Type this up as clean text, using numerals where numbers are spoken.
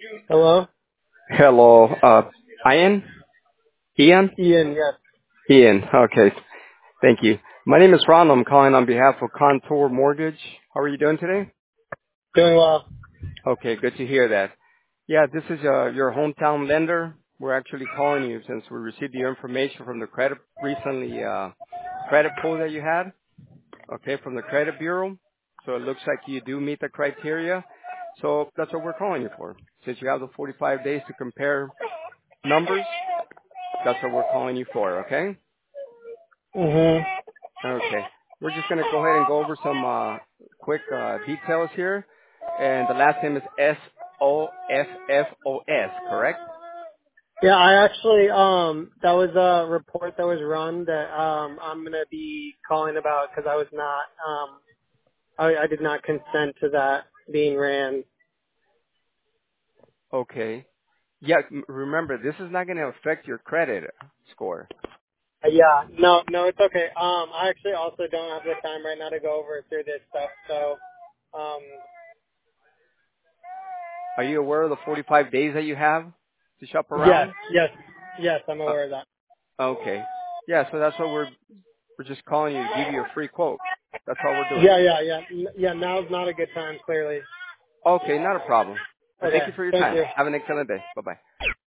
Hello? Hello, Ian? Ian? Ian, yes. Ian, okay, thank you. My name is Ron. I'm calling on behalf of Contour Mortgage. How are you doing today? Doing well. Okay, good to hear that. Yeah, this is your hometown lender. We're actually calling you since we received your information from the credit pull that you had, okay, from the credit bureau. So it looks like you do meet the criteria. So that's what we're calling you for. Since you have the 45 days to compare numbers, that's what we're calling you for, okay? hmm Okay. We're just going to go ahead and go over some quick details here. And the last name is Soffos, correct? Yeah, I actually, that was a report that was run that, I'm gonna be calling about because I was not, I did not consent to that being ran. Okay. Yeah, remember, this is not going to affect your credit score. Yeah, no, it's okay. I actually also don't have the time right now to go over through this stuff, so, um, Are you aware of the 45 days that you have to shop yes, around? yes, I'm Uh, aware of that. okay. Yeah, so that's what we're just calling you to give you a free quote. That's all we're doing. Yeah, now's not a good time, clearly. Okay, not a problem. But thank Okay, you for your thank time. you. Have an excellent day. Bye-bye.